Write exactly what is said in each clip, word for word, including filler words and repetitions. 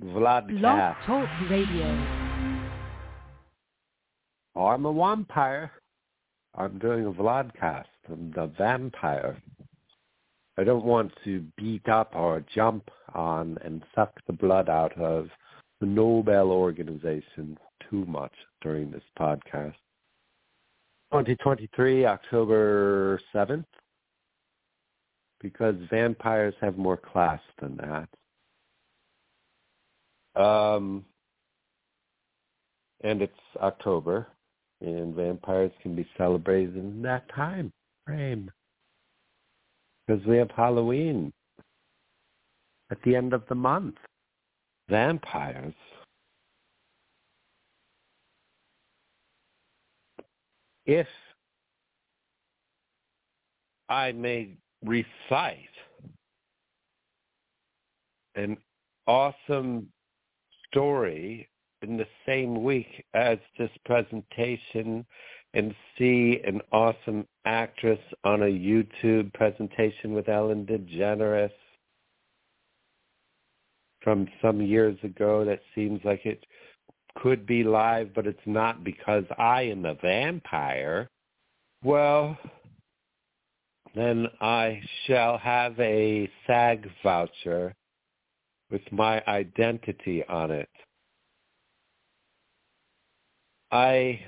Blog Vladcast. Talk Radio. I'm a vampire. I'm doing a Vladcast. I'm the vampire. I don't want to beat up or jump on and suck the blood out of the Nobel organization too much during this podcast. twenty twenty-three, October seventh, because vampires have more class than that. Um, and it's October, and vampires can be celebrated in that time frame. Because we have Halloween at the end of the month. Vampires. If I may recite an awesome story in the same week as this presentation and see an awesome actress on a YouTube presentation with Ellen DeGeneres from some years ago that seems like it could be live, but it's not because I am a vampire, well, then I shall have a SAG voucher with my identity on it. I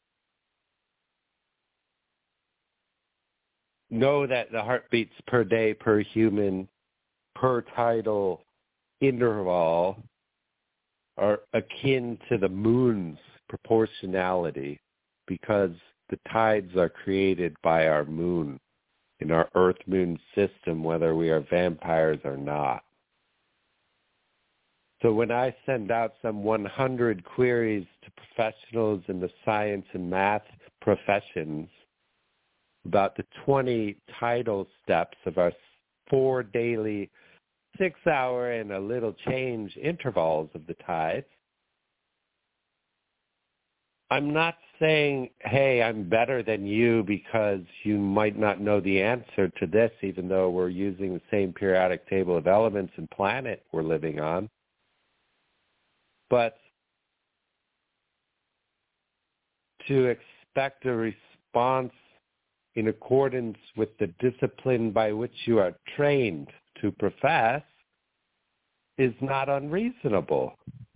know that the heartbeats per day, per human, per tidal interval are akin to the moon's proportionality because the tides are created by our moon in our Earth-Moon system, whether we are vampires or not. So when I send out some one hundred queries to professionals in the science and math professions about the twenty tidal steps of our four daily six-hour and a little change intervals of the tides, I'm not saying, hey, I'm better than you because you might not know the answer to this, even though we're using the same periodic table of elements and planet we're living on. But to expect a response in accordance with the discipline by which you are trained to profess is not unreasonable.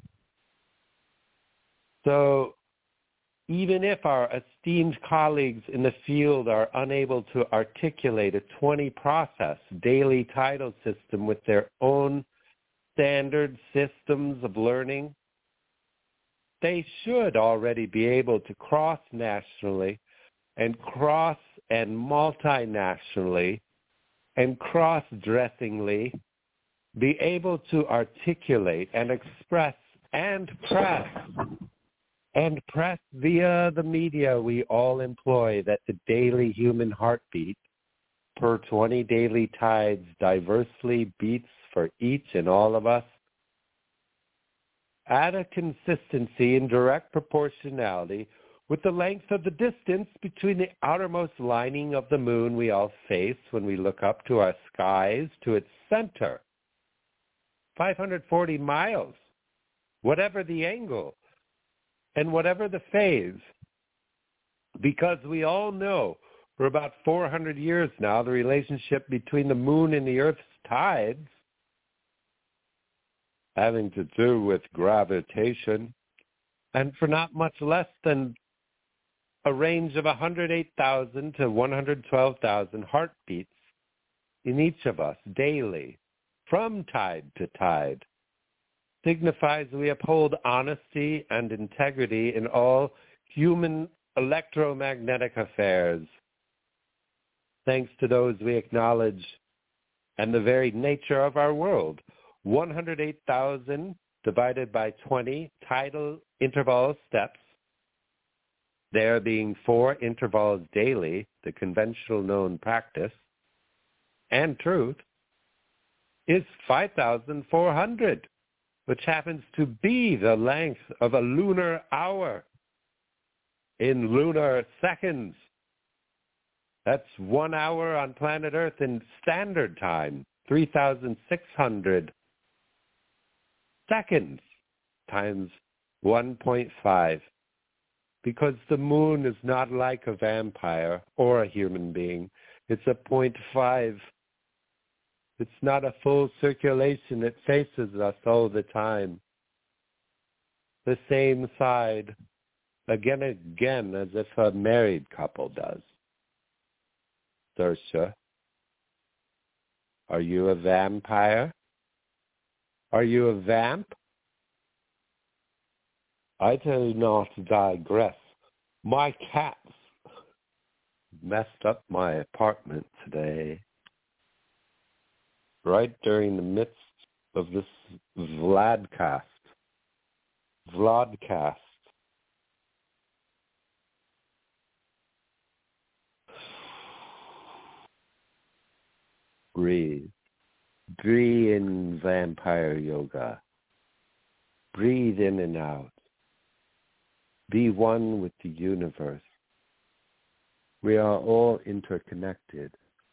So even if our esteemed colleagues in the field are unable to articulate a twenty-process daily tidal system with their own standard systems of learning, they should already be able to cross-nationally and cross and multinationally and cross-dressingly be able to articulate and express and press and press via the media we all employ that the daily human heartbeat per twenty daily tides diversely beats for each and all of us at a consistency in direct proportionality with the length of the distance between the outermost lining of the moon we all face when we look up to our skies to its center. five hundred forty miles, whatever the angle, and whatever the phase, because we all know for about four hundred years now the relationship between the moon and the Earth's tides having to do with gravitation, and for not much less than a range of one hundred eight thousand to one hundred twelve thousand heartbeats in each of us daily, from tide to tide, signifies we uphold honesty and integrity in all human electromagnetic affairs, thanks to those we acknowledge and the very nature of our world. one hundred eight thousand divided by twenty tidal interval steps, there being four intervals daily, the conventional known practice, and truth, is five thousand four hundred, which happens to be the length of a lunar hour in lunar seconds. That's one hour on planet Earth in standard time, three thousand six hundred seconds times one point five. Because the moon is not like a vampire or a human being. It's a point five. It's not a full circulation. It faces us all the time. The same side, again and again, as if a married couple does. Saoirse, are you a vampire? Are you a vamp? I do not digress. My cats messed up my apartment today, right during the midst of this Vladcast. Vlodcast. Breathe. Breathe in vampire yoga. Breathe in and out. Be one with the universe. We are all interconnected.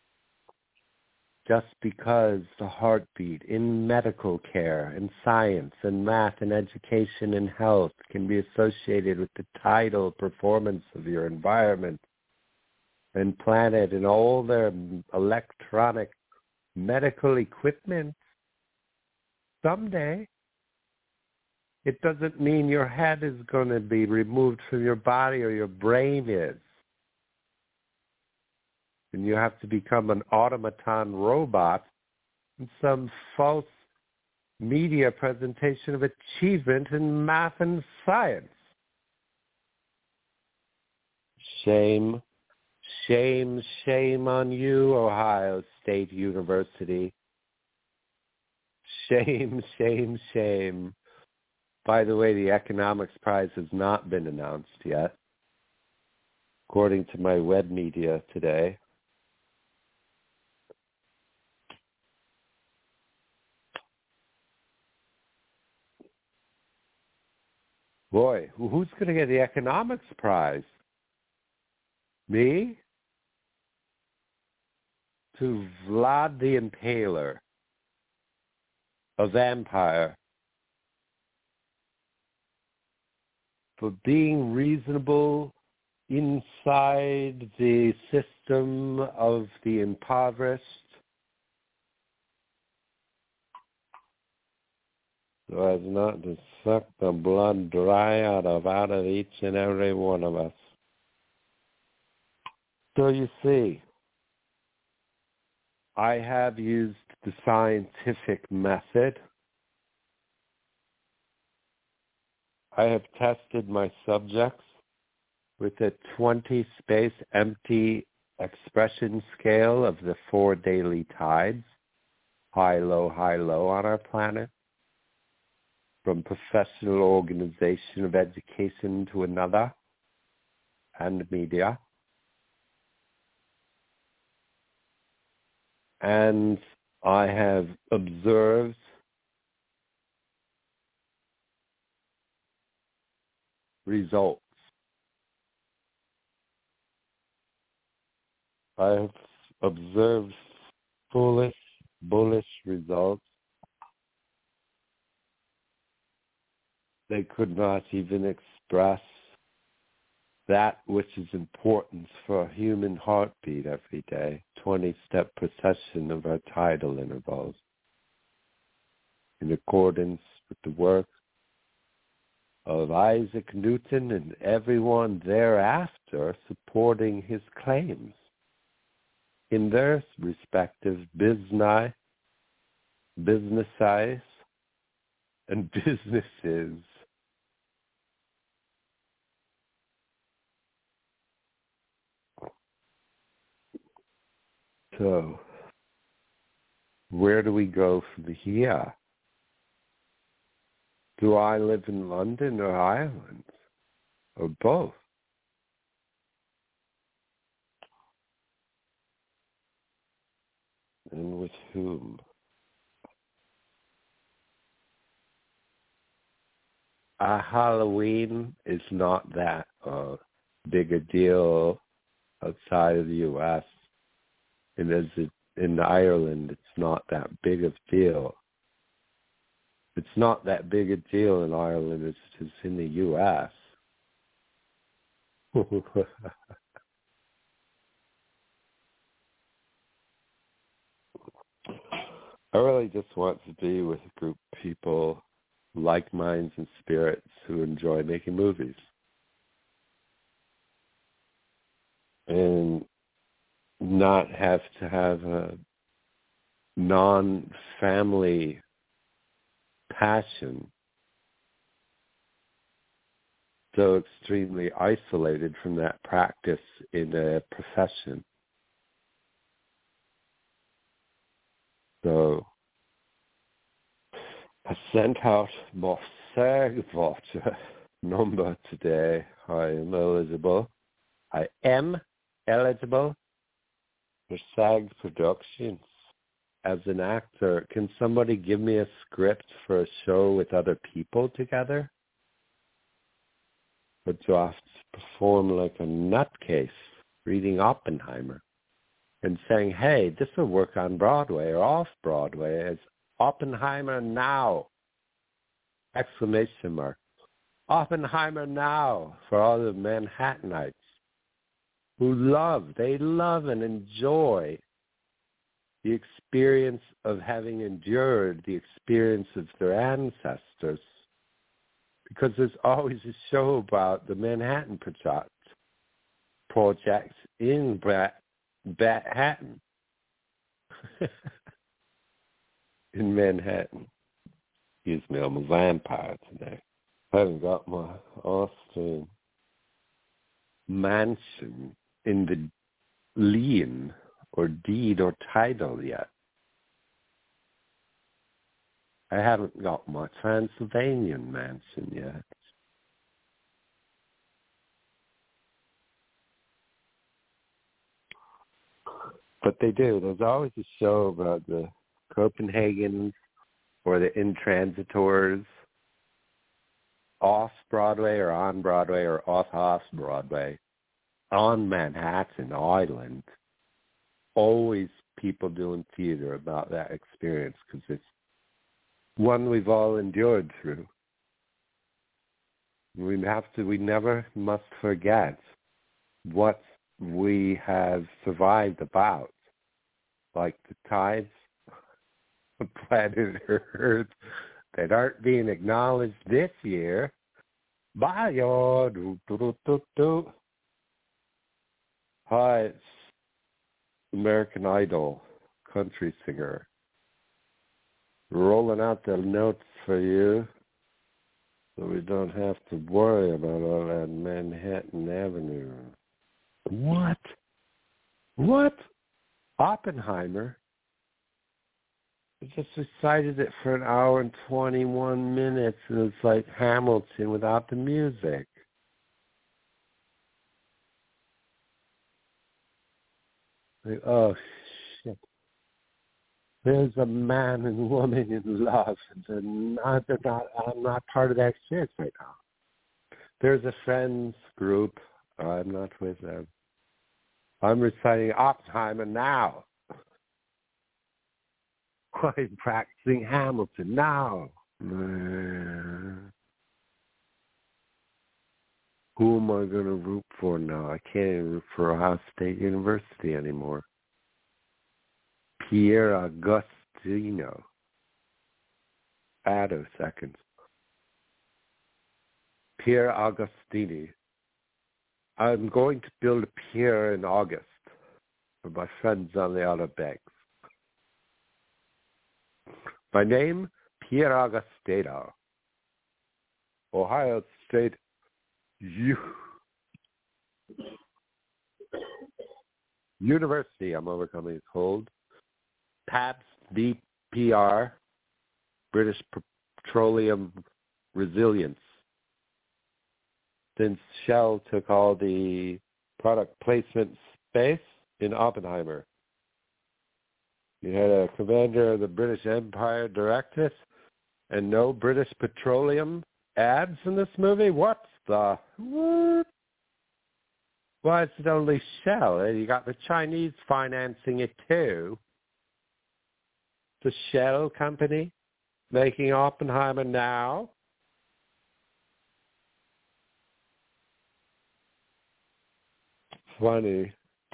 Just because the heartbeat in medical care and science and math and education and health can be associated with the tidal performance of your environment and planet and all their electronic medical equipment, someday it doesn't mean your head is going to be removed from your body or your brain is. And you have to become an automaton robot in some false media presentation of achievement in math and science. Shame, shame, shame on you, Ohio State University. Shame, shame, shame. By the way, the economics prize has not been announced yet, according to my web media today. Boy, who's going to get the economics prize? Me? To Vlad the Impaler, a vampire, for being reasonable inside the system of the impoverished, so as not to suck the blood dry out of out of each and every one of us. So you see, I have used the scientific method. I have tested my subjects with a twenty space empty expression scale of the four daily tides, high, low, high, low on our planet, from professional organization of education to another, and media. And I have observed results. I have observed foolish, bullish results. They could not even express that which is important for a human heartbeat every day, twenty-step procession of our tidal intervals, in accordance with the work of Isaac Newton and everyone thereafter supporting his claims in their respective business, businesses, and businesses. So, where do we go from here? Do I live in London or Ireland? Or both? And with whom? Uh, Halloween is not that uh, big a deal outside of the U S And as it, in Ireland, it's not that big of a deal. It's not that big a deal in Ireland as it is in the U S I really just want to be with a group of people, like minds and spirits, who enjoy making movies. And not have to have a non-family passion so extremely isolated from that practice in a profession. So I sent out my SAG-Voter number today. I am eligible. I am eligible for SAG Productions as an actor. Can somebody give me a script for a show with other people together? Or do I have to perform like a nutcase reading Oppenheimer and saying, hey, this will work on Broadway or off Broadway as Oppenheimer now! Exclamation mark. Oppenheimer now for all the Manhattanites who love, they love and enjoy the experience of having endured the experience of their ancestors. Because there's always a show about the Manhattan Project, project in Bra- Manhattan. in Manhattan. Excuse me, I'm a vampire today. I haven't got my Austrian mansion in the lien or deed or title yet. I haven't got my Transylvanian mansion yet. But they do. There's always a show about the Copenhagen's or the intransitors off Broadway or on Broadway or off off Broadway on Manhattan Island. Always people doing theater about that experience because it's one we've all endured through. We have to, we never must forget what we have survived about, like the tides of planet Earth that aren't being acknowledged this year. Bye, y'all. Do, do, do, do, do. Hi, it's American Idol country singer. Rolling out the notes for you so we don't have to worry about all that Manhattan Avenue. What? What? Oppenheimer? I just recited it for an hour and twenty-one minutes, and it's like Hamilton without the music. Like, oh, shit. There's a man and woman in love, and they're not, they're not, I'm not part of that experience right now. There's a friends group. I'm not with them. I'm reciting Oppenheimer now. I'm practicing Hamilton now. Man. Who am I going to root for now? I can't even root for Ohio State University anymore. Pierre Agostino. Addo seconds. Pierre Agostini. I'm going to build a pier in August for my friends on the Outer Banks. My name, Pierre Agostino. Ohio State U- University. I'm overcoming a cold. Pabst B P R, British Petroleum Resilience. Since Shell took all the product placement space in Oppenheimer. You had a commander of the British Empire directed and no British Petroleum ads in this movie? What the? What? Why is it only Shell? You got the Chinese financing it too. The Shell company. making Oppenheimer now. Funny.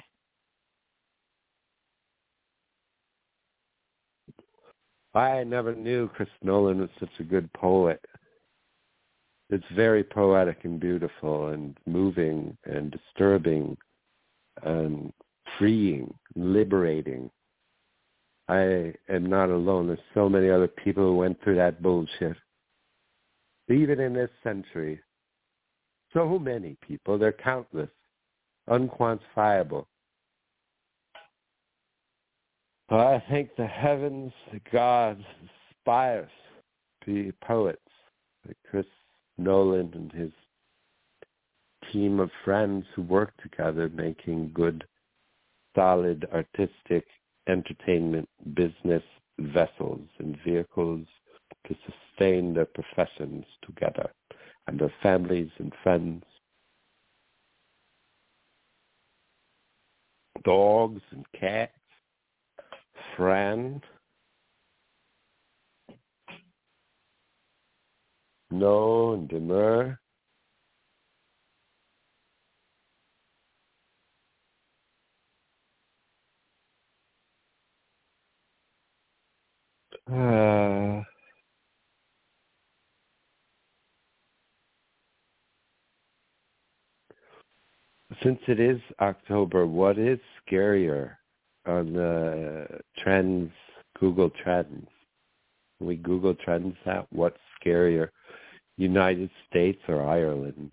I never knew Chris Nolan was such a good poet. It's very poetic and beautiful and moving and disturbing and freeing, liberating. I am not alone. There's so many other people who went through that bullshit. Even in this century. So many people. They're countless. Unquantifiable. I thank the heavens, the gods inspire us to be poets, like Chris Nolan and his team of friends who work together making good, solid, artistic entertainment business vessels and vehicles to sustain their professions together and their families and friends. Dogs and cats. Friend. No and demur. Uh, since it is October, what is scarier on the trends, Google Trends? When we Google Trends that, what's scarier, United States or Ireland?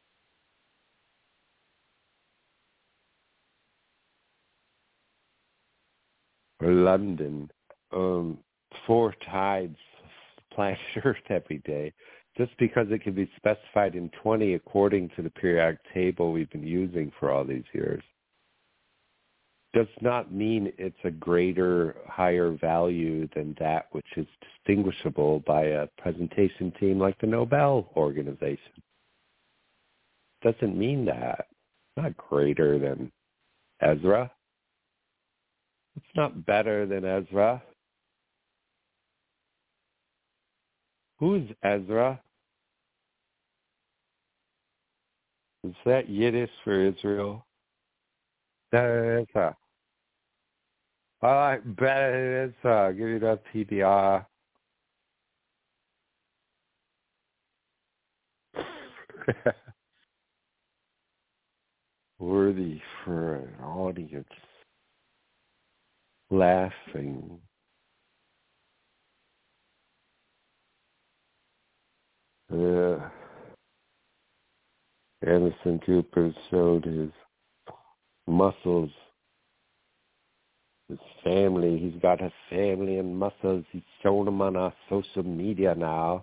Or London? Um, four tides planet Earth every day. Just because it can be specified in twenty according to the periodic table we've been using for all these years, does not mean it's a greater, higher value than that which is distinguishable by a presentation team like the Nobel Organization. Doesn't mean that. It's not greater than Ezra. It's not better than Ezra. Who's Ezra? Is that Yiddish for Israel? Ezra. I like better than Ezra. Give me that P B R. Worthy for an audience. Laughing. Uh, Anderson Cooper showed his muscles, his family. He's got a family and muscles. He's shown them on our social media now.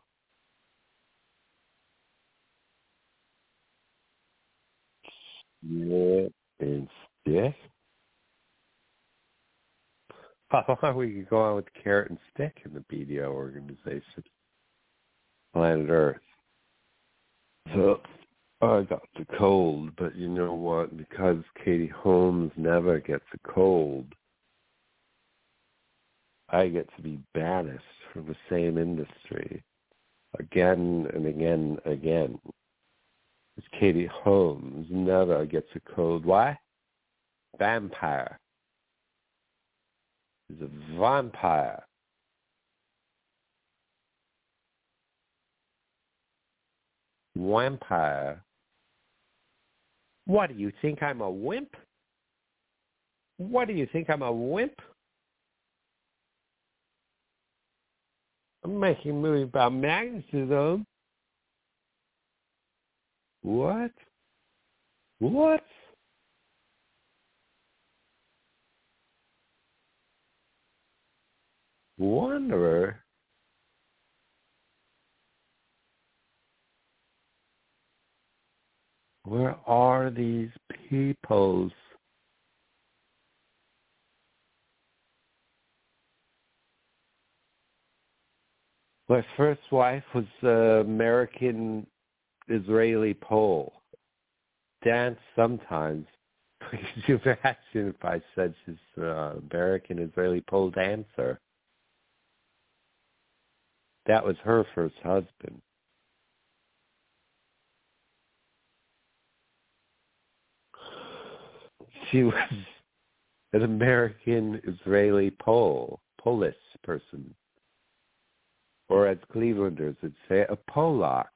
Yeah, and stick. How long we could go on with carrot and stick in the B D O organization? Planet Earth. So I got the cold, but you know what? Because Katie Holmes never gets a cold, I get to be banished from the same industry again and again and again. Because Katie Holmes never gets a cold. Why? Vampire. She's a vampire. Vampire. What, do you think I'm a wimp? What, do you think I'm a wimp? I'm making a movie about magnetism. What? What? Wanderer? Where are these peoples? My first wife was uh, American Israeli Pole. Dance sometimes. Could you imagine if I said she's uh, American Israeli Pole dancer? That was her first husband. She was an American Israeli Pole, Polish person. Or as Clevelanders would say, a Polak.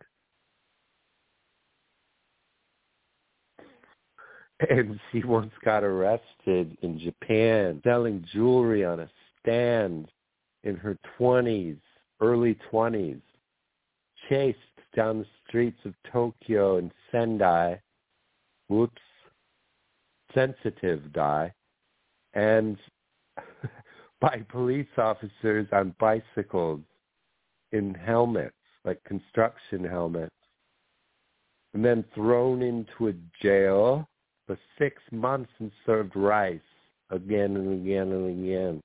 And she once got arrested in Japan selling jewelry on a stand in her twenties, early twenties, chased down the streets of Tokyo and Sendai, whoops, sensitive guy, and by police officers on bicycles in helmets, like construction helmets, and then thrown into a jail for six months and served rice again and again and again.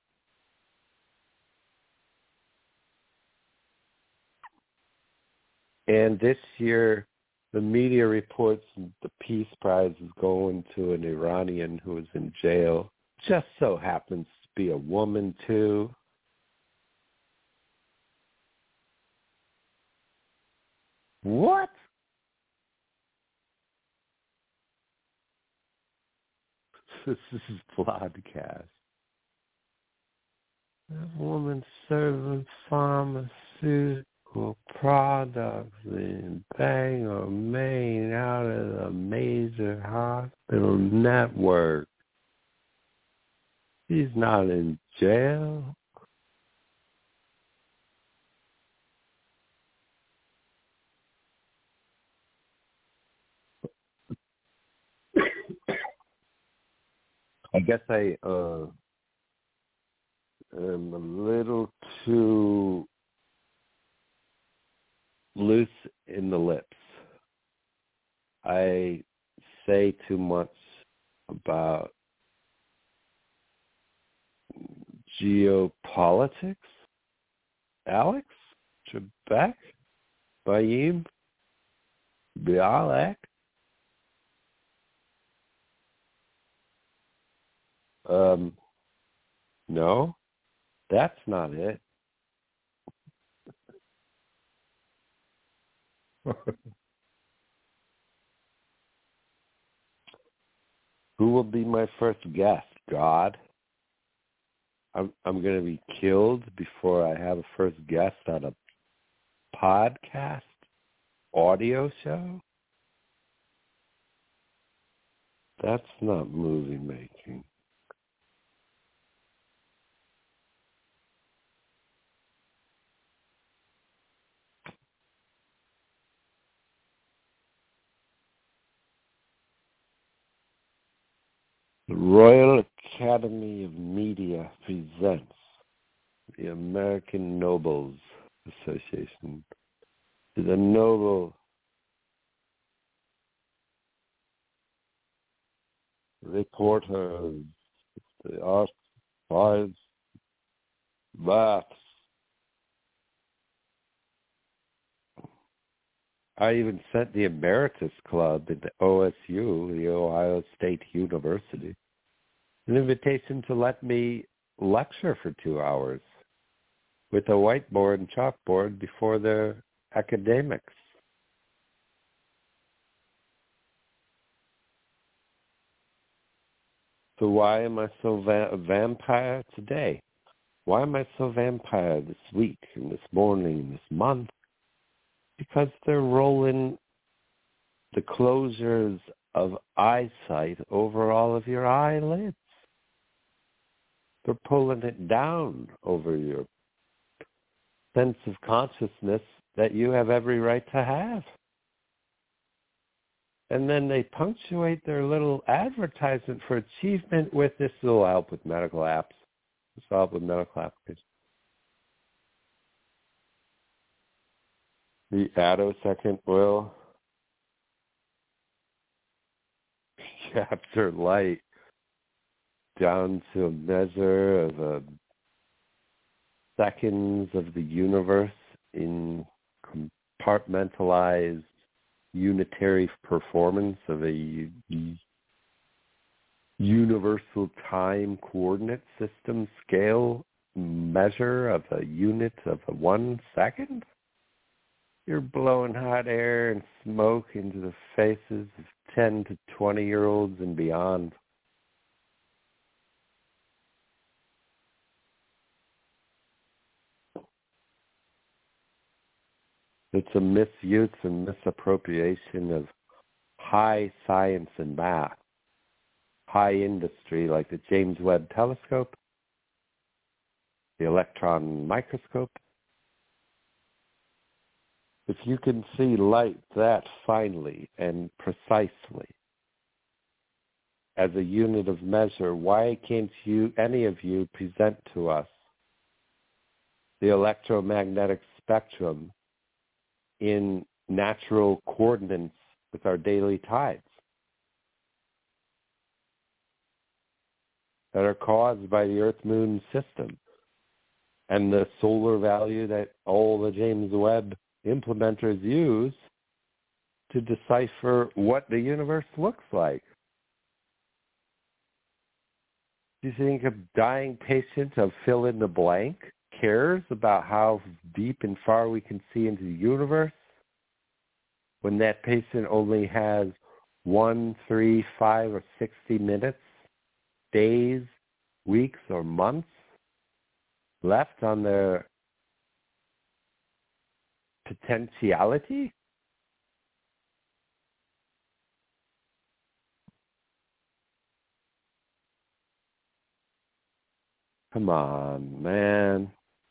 And this year, the media reports the Peace Prize is going to an Iranian who is in jail. Just so happens to be a woman, too. What? This is podcast. A woman serving pharmaceutical products in Bangor, Maine, out of the major hospital network. She's not in jail. I guess I uh, am a little too loose in the lips. I say too much about geopolitics. Alex Trebek, Bayim, Bialek. Um, no, that's not it. Who will be my first guest? God? I'm I'm going to be killed before I have a first guest on a podcast, audio show? That's not movie making. The Royal Academy of Media presents the American Nobles Association. The noble reporters, the art, science, maths. I even sent the Emeritus Club at the O S U, the Ohio State University, an invitation to let me lecture for two hours with a whiteboard and chalkboard before their academics. So why am I so va- a vampire today? Why am I so vampire this week and this morning and this month? Because they're rolling the closures of eyesight over all of your eyelids. They're pulling it down over your sense of consciousness that you have every right to have. And then they punctuate their little advertisement for achievement with this will help with medical apps. This will help with medical applications. The attosecond will capture light down to a measure of a seconds of the universe in compartmentalized unitary performance of a u- universal time coordinate system scale measure of a unit of a one second? You're blowing hot air and smoke into the faces of ten to twenty-year-olds and beyond. It's a misuse and misappropriation of high science and math, high industry like the James Webb Telescope, the electron microscope. If you can see light that finely and precisely as a unit of measure, why can't you, any of you, present to us the electromagnetic spectrum in natural coordinates with our daily tides that are caused by the Earth-Moon system and the solar value that all the James Webb implementers use to decipher what the universe looks like? Do you think a dying patient of fill in the blank cares about how deep and far we can see into the universe when that patient only has one, three, five, or sixty minutes, days, weeks, or months left on their potentiality? Come on, man.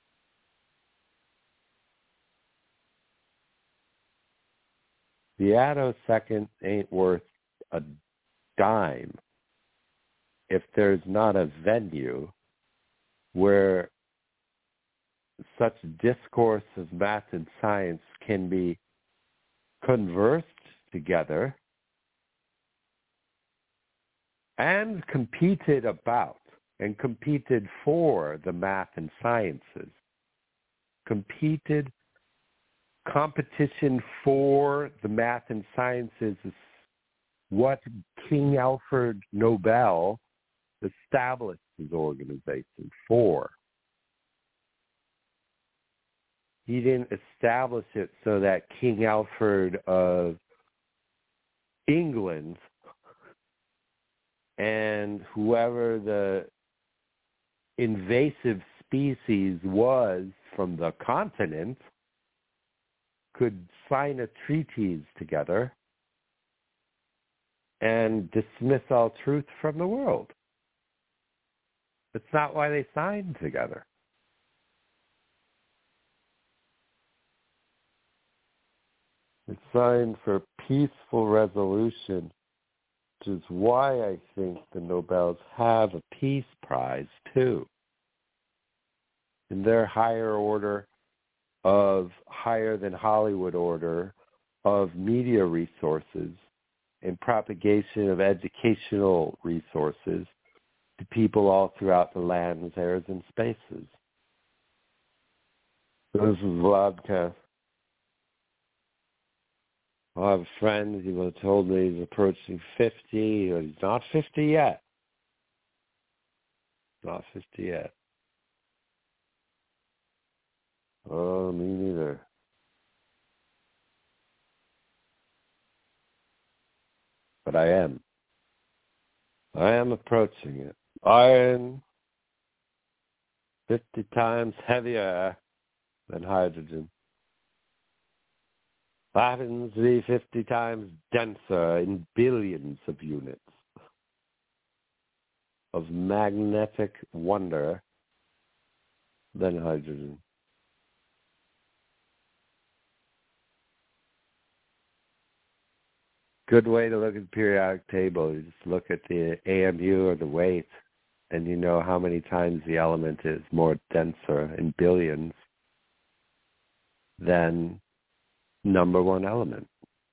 The attosecond ain't worth a dime if there's not a venue where such discourse of math and science can be conversed together and competed about and competed for the math and sciences. Competed, competition for the math and sciences is what King Alfred Nobel established his organization for. He didn't establish it so that King Alfred of England and whoever the invasive species was from the continent could sign a treaties together and dismiss all truth from the world. That's not why they signed together. It's signed for peaceful resolution, which is why I think the Nobels have a peace prize, too. In their higher order of higher than Hollywood order of media resources and propagation of educational resources to people all throughout the lands, airs, and spaces. This is Vladka. I have a friend, he was told me he's approaching fifty, or he's not fifty yet. Not fifty yet. Oh, me neither. But I am. I am approaching it. Iron, fifty times heavier than hydrogen. Happens to be fifty times denser in billions of units of magnetic wonder than hydrogen. Good way to look at the periodic table. You just look at the A M U or the weight, and you know how many times the element is more denser in billions than number one element.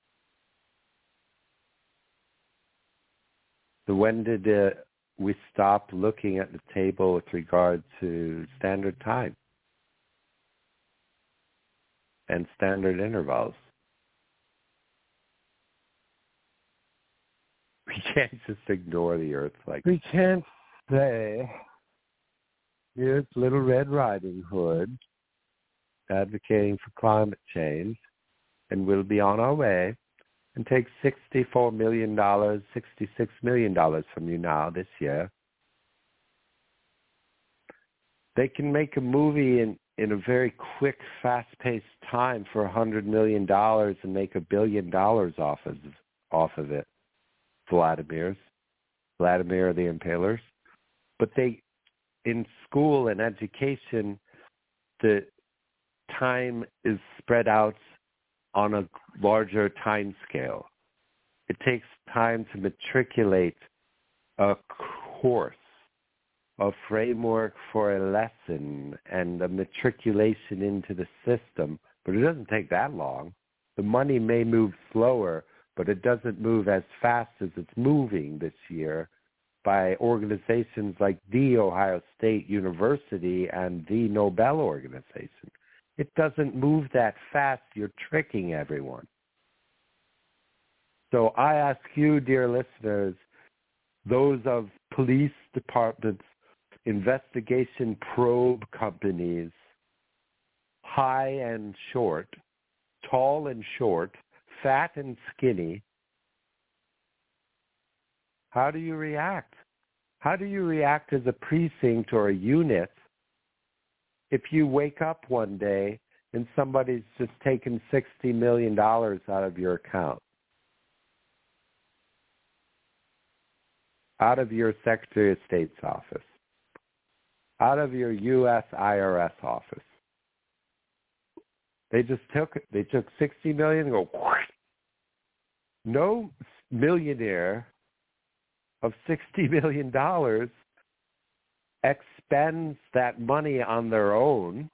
So when did uh, we stop looking at the table with regard to standard time and standard intervals? We can't just ignore the Earth like we can't say Here's Little Red Riding Hood advocating for climate change, and we'll be on our way and take sixty-four million dollars, sixty-six million dollars from you now this year. They can make a movie in, in a very quick, fast-paced time for one hundred million dollars and make a billion dollars off of, off of it. Vladimir's, Vladimir the Impalers. But they, in school and education, the time is spread out on a larger time scale. It takes time to matriculate a course, a framework for a lesson, and a matriculation into the system, but it doesn't take that long. The money may move slower, but it doesn't move as fast as it's moving this year by organizations like the Ohio State University and the Nobel Organization. It doesn't move that fast. You're tricking everyone. So I ask you, dear listeners, those of police departments, investigation probe companies, high and short, tall and short, fat and skinny, how do you react? How do you react as a precinct or a unit if you wake up one day and somebody's just taken sixty million dollars out of your account, out of your Secretary of State's office, out of your U S I R S office? They just took they took sixty million dollars and go, whoosh. No millionaire of sixty million dollars expends that money on their own.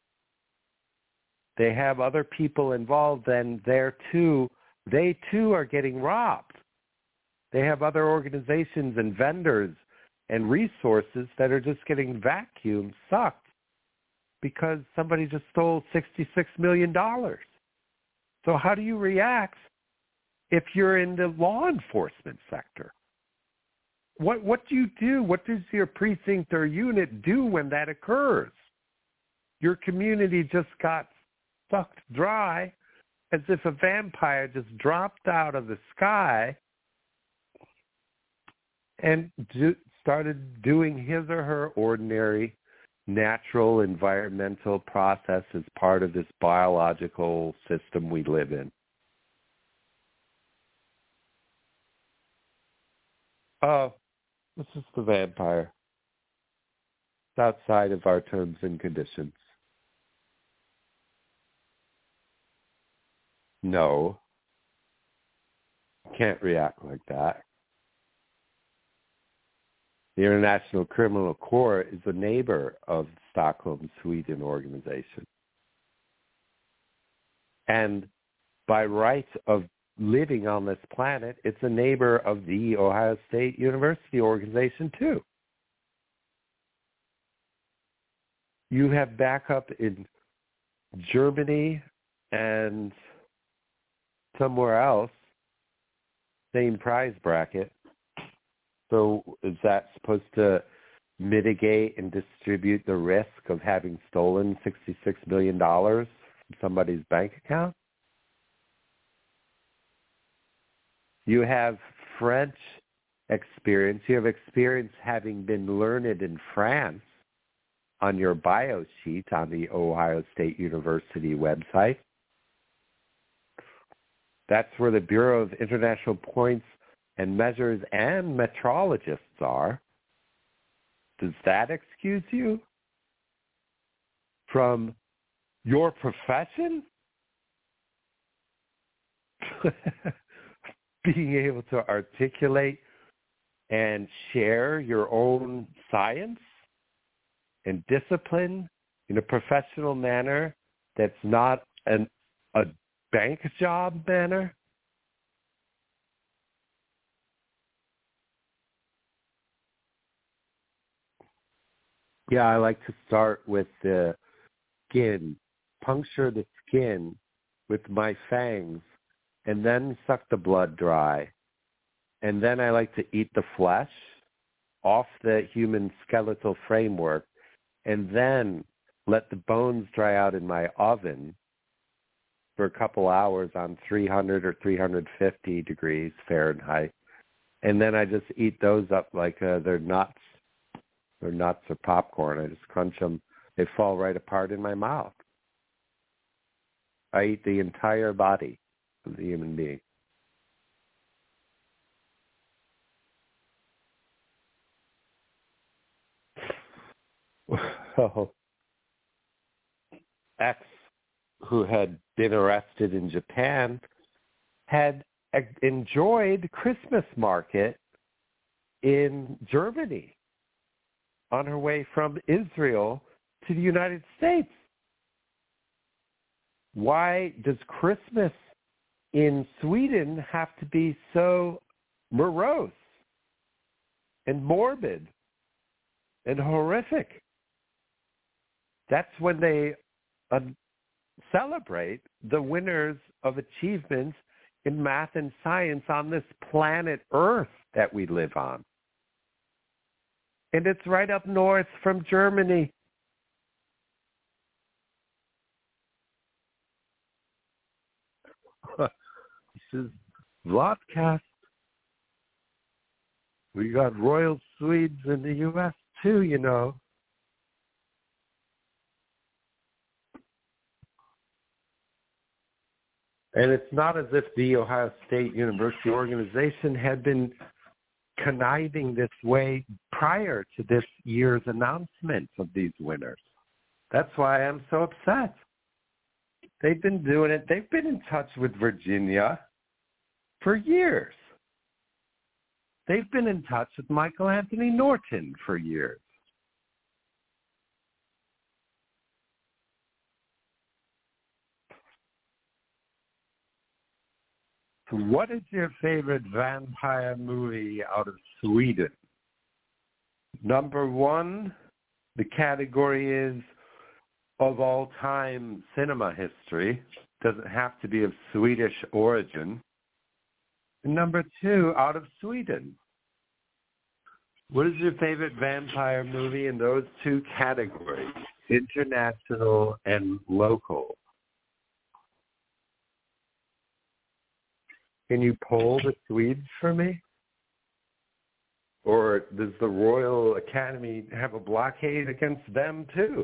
They have other people involved, and there too, they too are getting robbed. They have other organizations and vendors and resources that are just getting vacuumed, sucked, because somebody just stole sixty-six million dollars. So how do you react if you're in the law enforcement sector? What what do you do? What does your precinct or unit do when that occurs? Your community just got sucked dry as if a vampire just dropped out of the sky and do, started doing his or her ordinary natural environmental process as part of this biological system we live in. Oh, this is the vampire. It's outside of our terms and conditions. No. Can't react like that. The International Criminal Court is a neighbor of the Stockholm, Sweden organization. And by right of living on this planet, it's a neighbor of the Ohio State University organization too. You have backup in Germany and somewhere else, same prize bracket. So is that supposed to mitigate and distribute the risk of having stolen sixty-six million dollars from somebody's bank account? You have French experience. You have experience having been learned in France on your bio sheet on the Ohio State University website. That's where the Bureau of International Points and Measures and metrologists are. Does that excuse you from your profession? Being able to articulate and share your own science and discipline in a professional manner that's not an, a bank job manner? Yeah, I like to start with the skin, puncture the skin with my fangs, and then suck the blood dry. And then I like to eat the flesh off the human skeletal framework and then let the bones dry out in my oven for a couple hours on three hundred or three hundred fifty degrees Fahrenheit. And then I just eat those up like uh, they're nuts. They're nuts or popcorn. I just crunch them. They fall right apart in my mouth. I eat the entire body of the human being. Well, X, who had been arrested in Japan, had enjoyed Christmas market in Germany on her way from Israel to the United States. Why does Christmas in Sweden have to be so morose and morbid and horrific? That's when they uh, celebrate the winners of achievements in math and science on this planet Earth that we live on. And it's right up north from Germany. This is Vlodcast. We got royal Swedes in the U S too, you know. And it's not as if the Ohio State University organization had been conniving this way prior to this year's announcement of these winners. That's why I'm so upset. They've been doing it. They've been in touch with Virginia for years. They've been in touch with Michael Anthony Norton for years. So what is your favorite vampire movie out of Sweden? Number one, the category is of all time cinema history. Doesn't have to be of Swedish origin. And number two, out of Sweden. What is your favorite vampire movie in those two categories, international and local? Can you poll the Swedes for me? Or does the Royal Academy have a blockade against them too?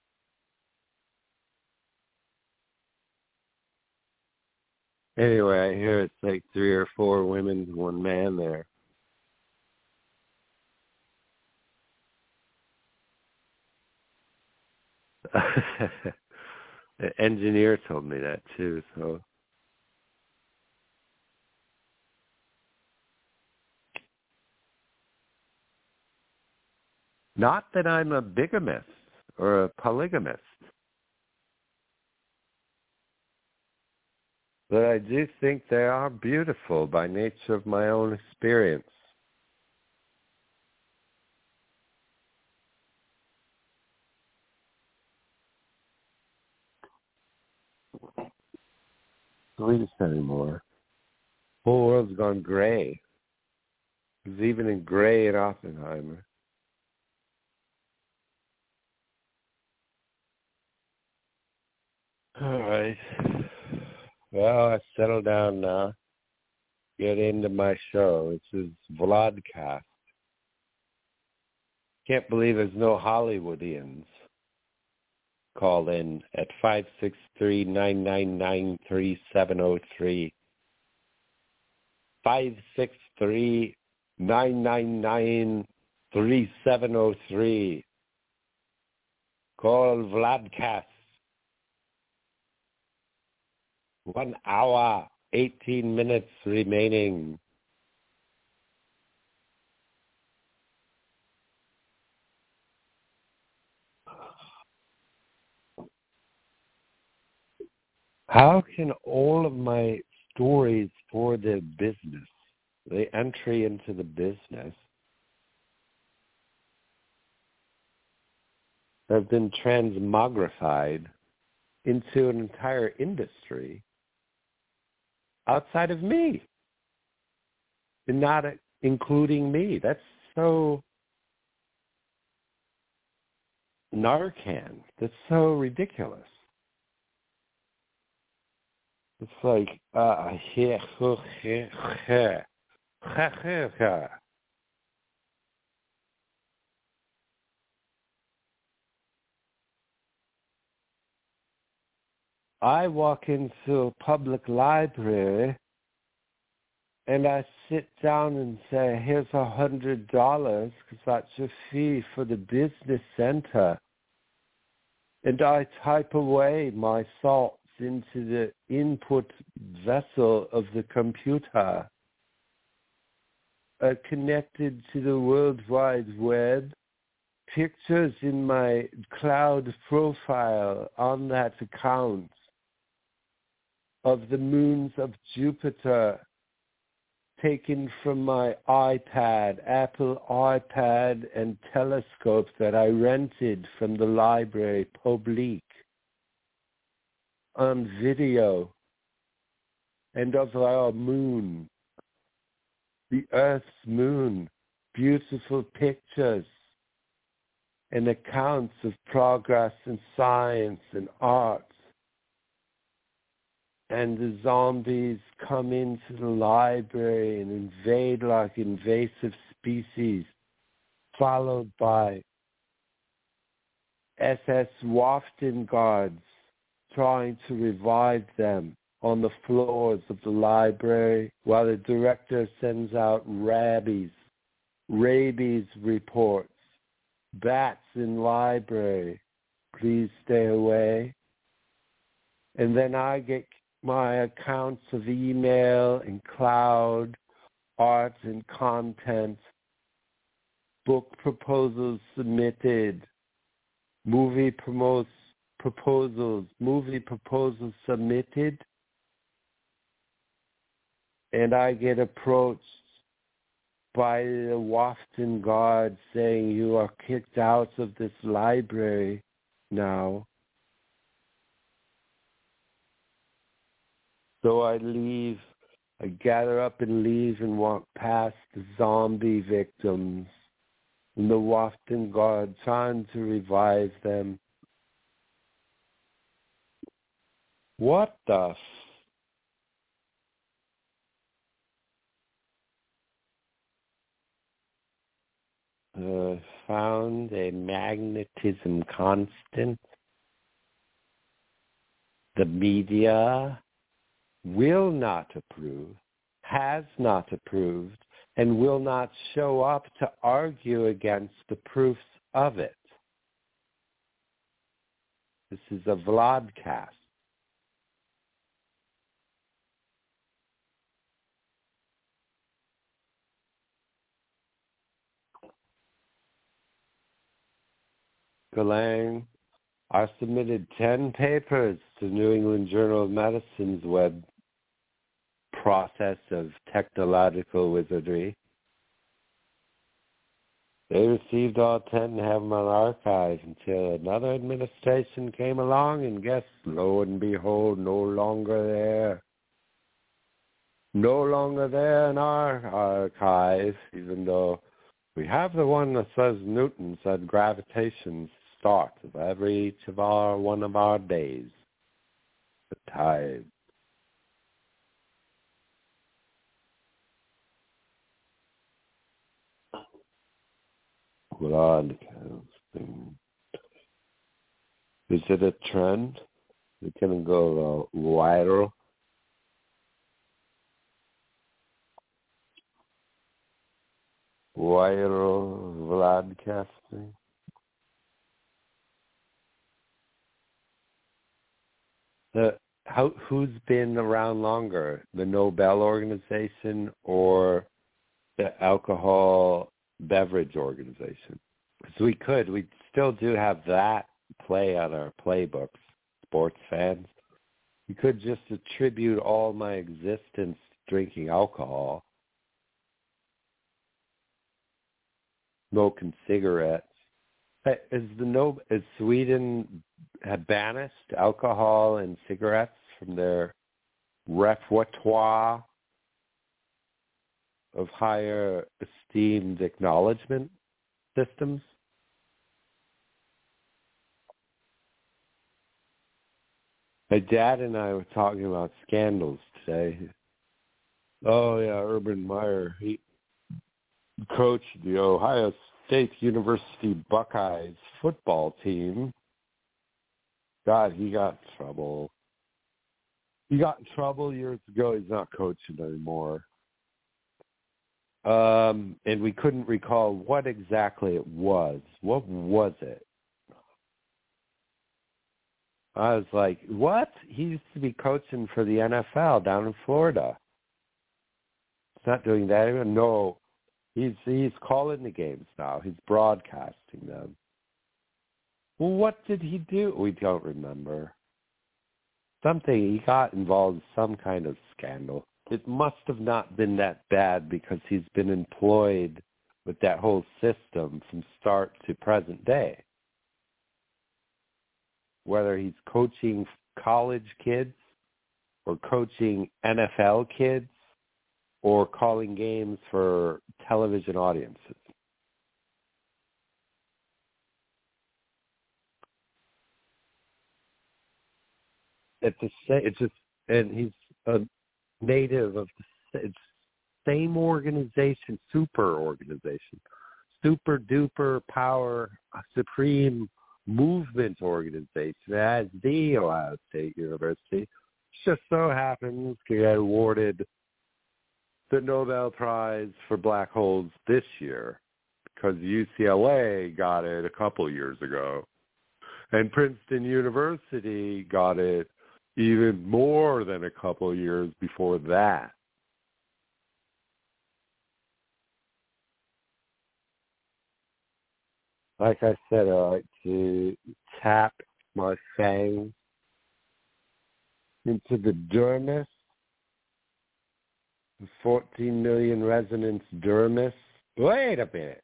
Anyway, I hear it's like three or four women, one man there. The engineer told me that too, so. Not that I'm a bigamist or a polygamist, but I do think they are beautiful by nature of my own experience. Sweetest anymore. The whole world's gone gray. It's even in gray in Oppenheimer. All right. Well, I settled down now. Get into my show. This is Vlodcast. Can't believe there's no Hollywoodians. Call in at five six three, nine nine nine, three seven zero three. five six three, nine nine nine, three seven zero three. Call Vlodcast. One hour, eighteen minutes remaining. How can all of my stories for the business, the entry into the business, have been transmogrified into an entire industry outside of me, and not including me? That's so Narcan. That's so ridiculous. It's like, uh, I walk into a public library and I sit down and say, here's a hundred dollars because that's your fee for the business center. And I type away my thoughts into the input vessel of the computer, uh, connected to the World Wide Web, pictures in my cloud profile on that account of the moons of Jupiter taken from my iPad, Apple iPad and telescope that I rented from the library publique on video, and of our moon, the Earth's moon, beautiful pictures and accounts of progress in science and art. And the zombies come into the library and invade like invasive species, followed by S S wafting guards trying to revive them on the floors of the library while the director sends out rabies, rabies reports, bats in library, please stay away. And then I get my accounts of email and cloud, art and content, book proposals submitted, movie promos, proposals, movie proposals submitted, and I get approached by the wafting guard saying, you are kicked out of this library now. So I leave, I gather up and leave and walk past the zombie victims and the wafting guard trying to revive them. What the f- uh, found a magnetism constant. The media will not approve, has not approved, and will not show up to argue against the proofs of it. This is a Vlodcast. Galang, I submitted ten papers to New England Journal of Medicine's web process of technological wizardry. They received all ten and have them on archive until another administration came along, and guess, lo and behold, no longer there. No longer there in our archive, even though we have the one that says Newton said gravitation's start of every each of our one of our days. The tide. Blood casting. Is it a trend? It can go uh, viral. Viral broadcasting. The how who's been around longer, the Nobel Organization or the Alcohol Beverage Organization? Because we could, we still do have that play on our playbooks, sports fans. We could just attribute all my existence to drinking alcohol, smoking cigarettes. Hey, Is the no is Sweden have banished alcohol and cigarettes from their repertoire of higher esteemed acknowledgement systems? My dad and I were talking about scandals today. Oh, yeah, Urban Meyer. He coached the Ohio State University Buckeyes football team. God, he got in trouble. He got in trouble years ago. He's not coaching anymore. Um, and we couldn't recall what exactly it was. What was it? I was like, what? He used to be coaching for the N F L down in Florida. He's not doing that anymore. No, he's he's calling the games now. He's broadcasting them. Well, what did he do? We don't remember. Something, he got involved in some kind of scandal. It must have not been that bad because he's been employed with that whole system from start to present day. Whether he's coaching college kids or coaching N F L kids or calling games for television audiences. It's a, it's just, and he's a native of the it's same organization, super organization, super duper power, supreme movement organization as the Ohio State University. Just so happens to get awarded the Nobel Prize for black holes this year because U C L A got it a couple years ago. And Princeton University got it even more than a couple years before that. Like I said, I like to tap my fangs into the dermis, the fourteen million resonance dermis. Wait a minute.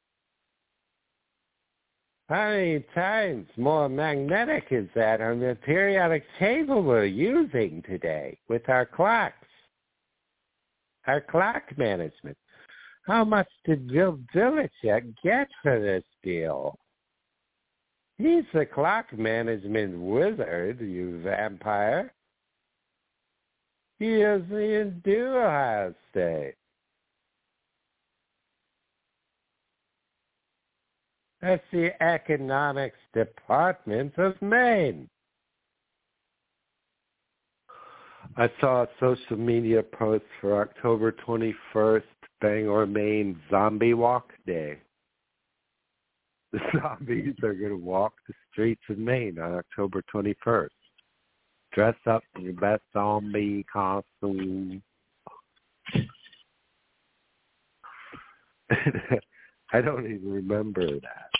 How many times more magnetic is that on the periodic table we're using today with our clocks? Our clock management. How much did Bill Belichick get for this deal? He's the clock management wizard, you vampire. He doesn't even do Ohio State. That's the economics department of Maine. I saw a social media post for October twenty-first, Bangor, Maine, Zombie Walk Day. The zombies are going to walk the streets of Maine on October twenty-first. Dress up in your best zombie costume. I don't even remember that.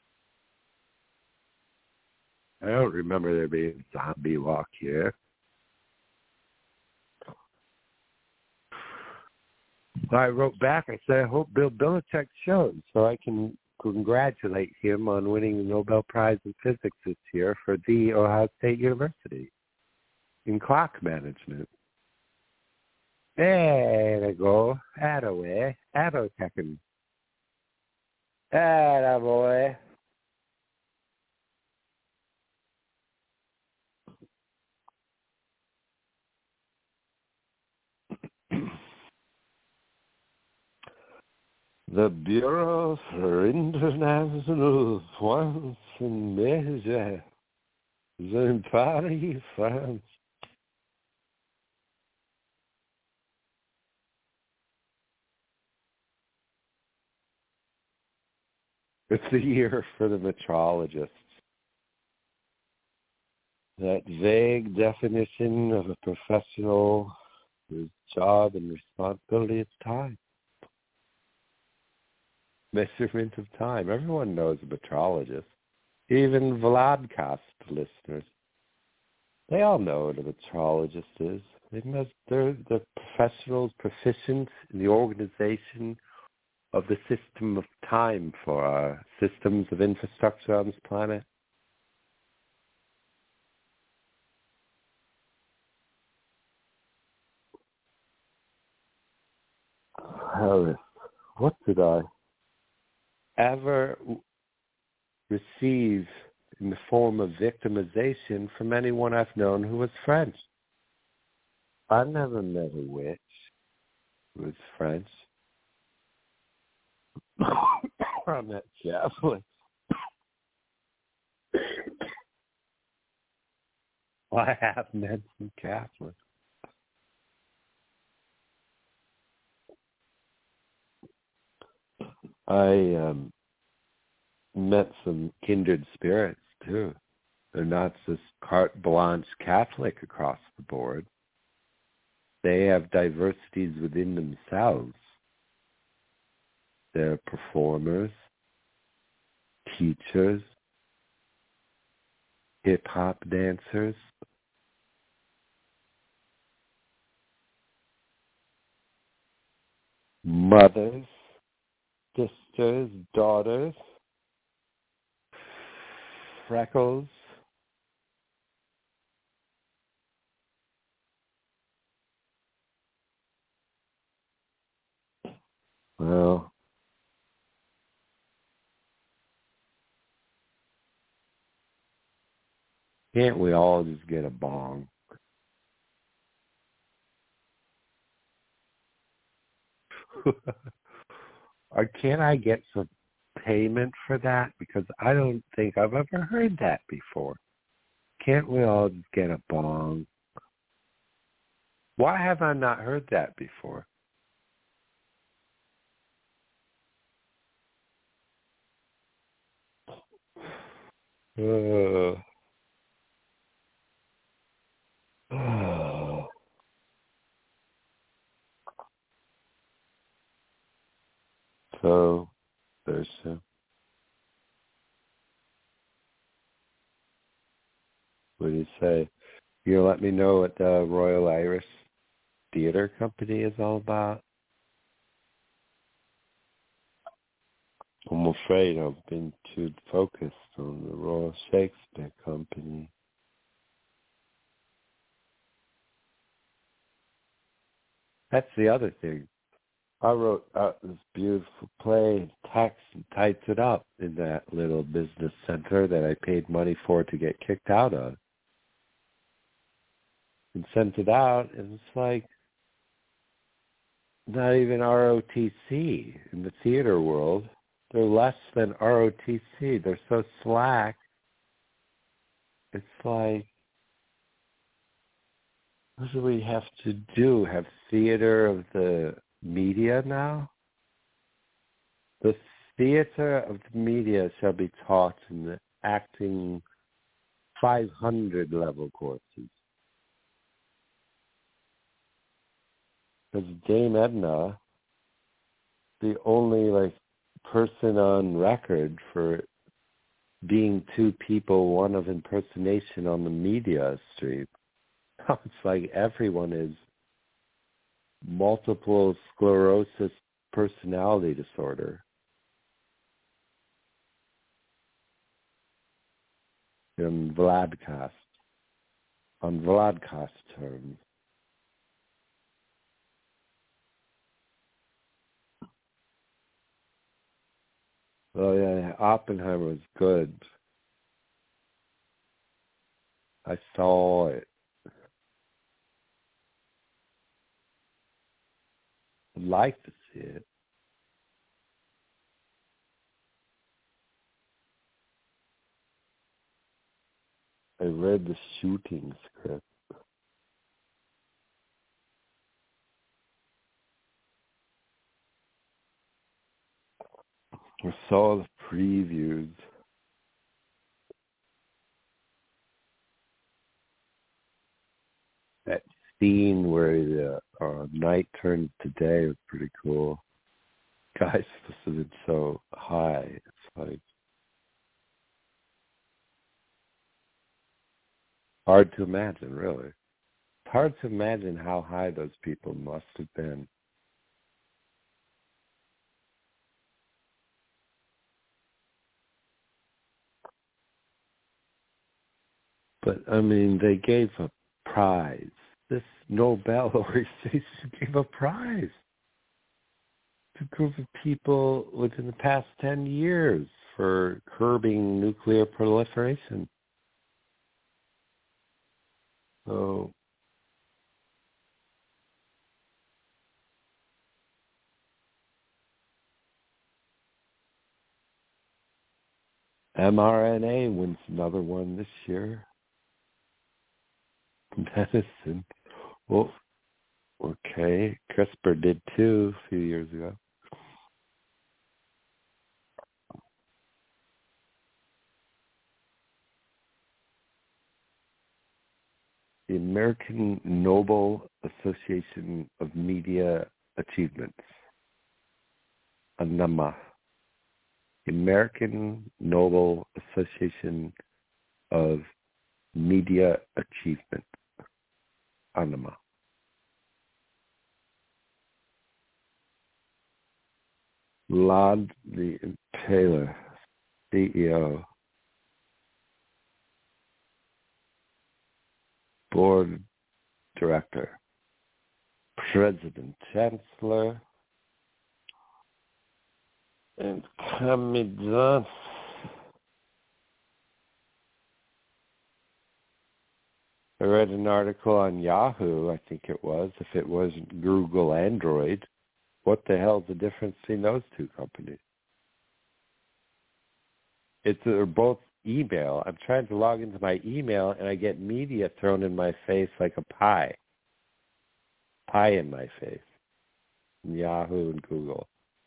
I don't remember there being a zombie walk here. I wrote back, I said, I hope Bill Belichick shows so I can congratulate him on winning the Nobel Prize in Physics this year for the Ohio State University in clock management. There we go. Attaway. Attaway. Attaboy. The Bureau for International Points and Measures in Paris, France. It's the year for the metrologists. That vague definition of a professional whose job and responsibility is time. Measurement of time. Everyone knows a metrologist. Even Vlodcast listeners. They all know what a metrologist is. They must, they're the professionals proficient in the organization of the system of time for our systems of infrastructure on this planet. Harris, what did I ever receive in the form of victimization from anyone I've known who was French. I've never met a witch who was French. I met Catholics. I have met some Catholics. I um, met some kindred spirits, too. They're not just carte blanche Catholic across the board. They have diversities within themselves. They're performers, teachers, hip-hop dancers, mothers, sisters, daughters, freckles. Well, can't we all just get a bong? Or can I get some payment for that? Because I don't think I've ever heard that before. Can't we all just get a bong? Why have I not heard that before? Uh, uh. So, there's uh, what do you say? You let me know what the Royal Irish Theatre Company is all about? I'm afraid I've been too focused on the Royal Shakespeare Company. That's the other thing. I wrote out this beautiful play, text, and typed it up in that little business center that I paid money for to get kicked out of. And sent it out, and it's like not even R O T C in the theater world. They're less than R O T C. They're so slack. It's like, what do we have to do? Have theater of the media now? The theater of the media shall be taught in the acting five hundred level courses. Because Dame Edna, the only like person on record for being two people, one of impersonation on the media street. It's like everyone is multiple sclerosis personality disorder. In Vladcast, on Vladcast terms. Oh yeah, Oppenheimer was good. I saw it. I'd like to see it. I read the shooting script. I saw the previews. That scene where the uh, night turns to day was pretty cool. Guys, this is so high. It's like hard to imagine, really. It's hard to imagine how high those people must have been. But, I mean, they gave a prize. This Nobel organization gave a prize to a group of people within the past ten years for curbing nuclear proliferation. So mRNA wins another one this year. Medicine. Well, okay. CRISPR did too a few years ago. The American Nobel Association of Media Achievements, A N M A. The American Nobel Association of Media Achievement, A N M A. Lod the Taylor, C E O, Board Director, President, Chancellor, and Kamidon. I read an article on Yahoo, I think it was, if it wasn't Google Android. What the hell's the difference between those two companies? It's they're both email. I'm trying to log into my email and I get media thrown in my face like a pie. Pie in my face. Yahoo and Google.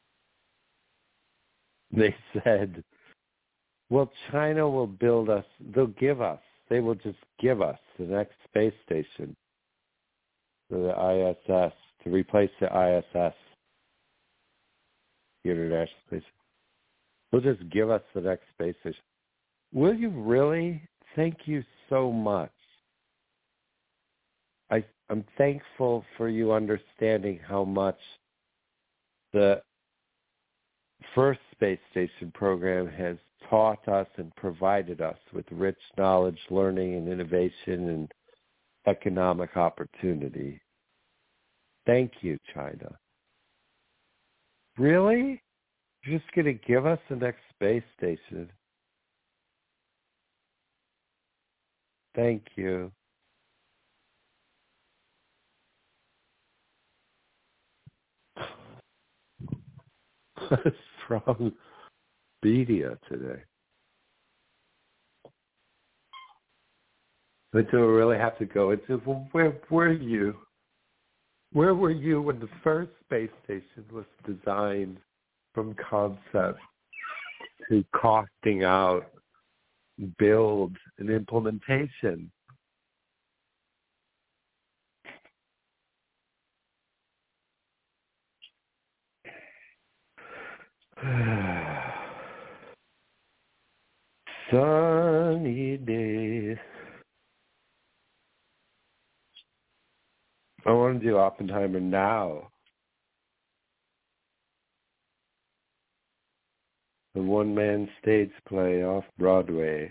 They said, well, China will build us, they'll give us, they will just give us the next space station, the I S S, to replace the I S S, the International Space. They'll just give us the next space station. Will you really? Thank you so much. I, I'm thankful for you understanding how much the first space station program has taught us and provided us with rich knowledge, learning, and innovation and economic opportunity. Thank you, China. Really? You're just going to give us the next space station? Thank you. Strong media today. But do we really have to go into, well, where were you? Where were you when the first space station was designed from concept to costing out, build, and implementation? Sunny days. I want to do Oppenheimer now. The one-man stage play off Broadway.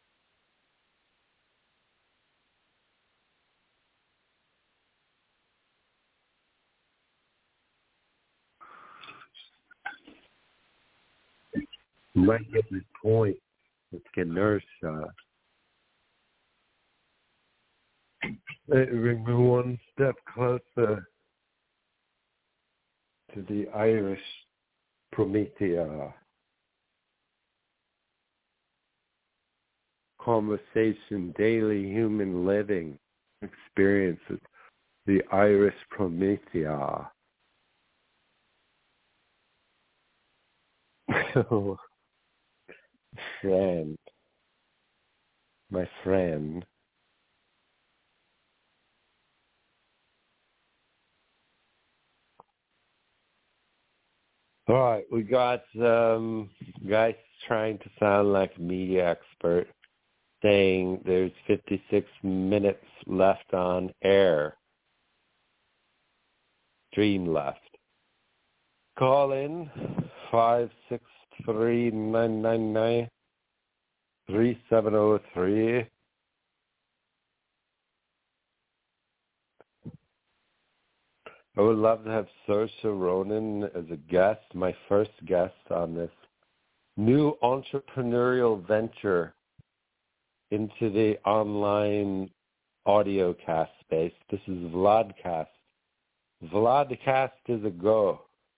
You might get this point. Let's get nurse shot. It bring me one step closer to the Irish Promethea. Conversation, daily human living experiences. The Irish Promethea. Oh, friend. My friend. All right, we got um, guys trying to sound like a media expert, saying there's fifty-six minutes left on air. Stream left. Call in five six three nine nine nine three seven zero three. I would love to have Saoirse Ronan as a guest, my first guest on this new entrepreneurial venture into the online audiocast space. This is Vlodcast. Vlodcast is a go.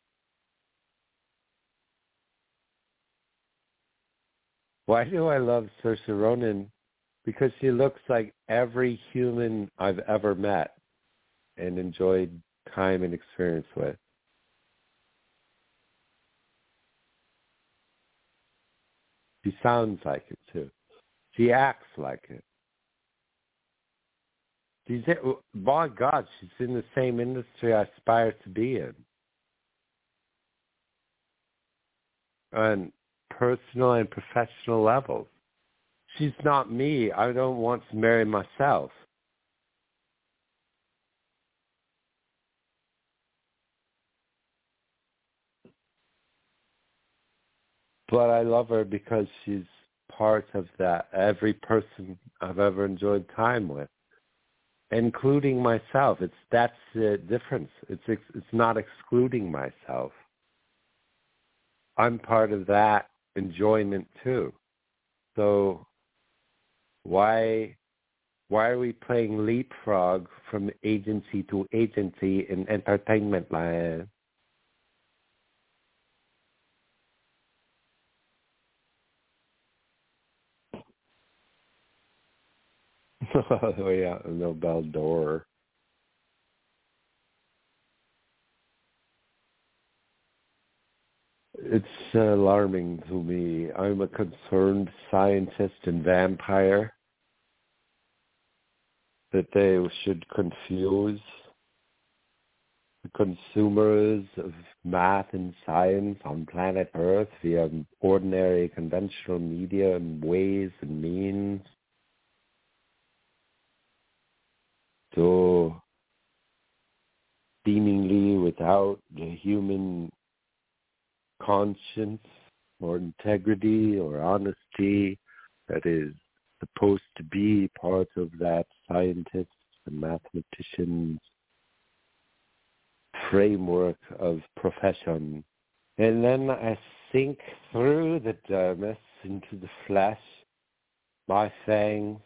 Why do I love Saoirse Ronan? Because she looks like every human I've ever met and enjoyed time and experience with. She sounds like it, too. She acts like it. She's, my God, she's in the same industry I aspire to be in. On personal and professional levels. She's not me. I don't want to marry myself. But I love her because she's part of that, every person I've ever enjoyed time with, including myself. It's that's the difference. It's it's not excluding myself. I'm part of that enjoyment too. So why why are we playing leapfrog from agency to agency in entertainment land? Oh yeah, Nobel d'Or. It's alarming to me. I'm a concerned scientist and vampire that they should confuse the consumers of math and science on planet Earth via ordinary conventional media and ways and means. So seemingly without the human conscience or integrity or honesty that is supposed to be part of that scientists and mathematicians framework of profession. And then I sink through the dermis into the flesh, my fangs,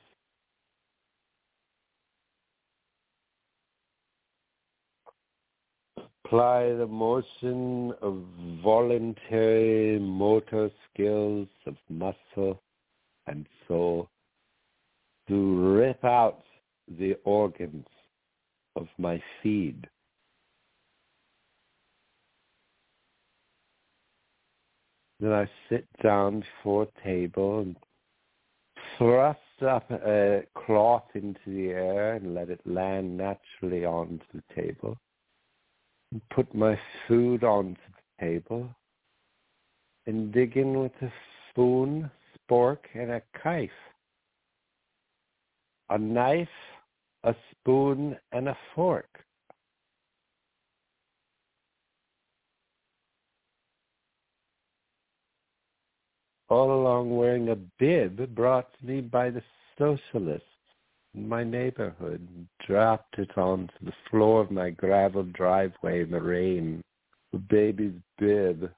apply the motion of voluntary motor skills of muscle and soul to rip out the organs of my feed. Then I sit down before a table and thrust up a cloth into the air and let it land naturally onto the table. And put my food onto the table and dig in with a spoon, spork, and a knife. A knife, a spoon, and a fork. All along wearing a bib brought to me by the socialists in my neighborhood, and dropped it onto the floor of my gravel driveway in the rain. The baby's bib.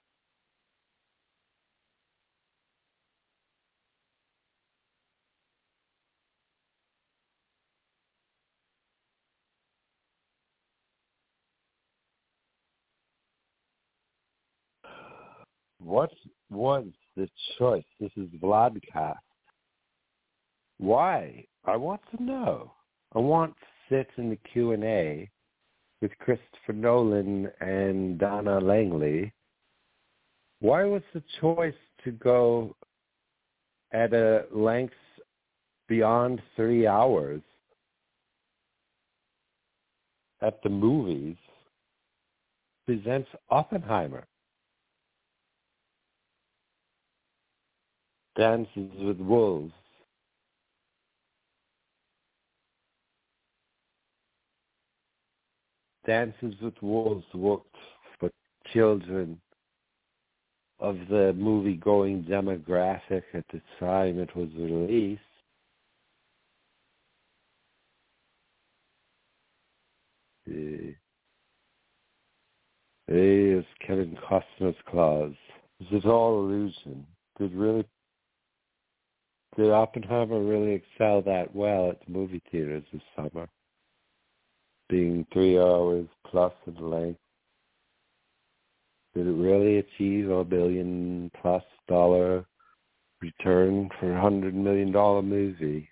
What was the choice? This is Vlodcast. Why? I want to know. I want to sit in the Q and A with Christopher Nolan and Donna Langley. Why was the choice to go at a length beyond three hours at the movies presents Oppenheimer? Dances with Wolves. Dances with Wolves worked for children of the movie-going demographic at the time it was released. Uh, Hey, it's Kevin Costner's clause. This is all illusion. did really did Oppenheimer really excel that well at the movie theaters this summer? Being three hours plus in length. Did it really achieve a billion plus dollar return for a hundred million dollar movie?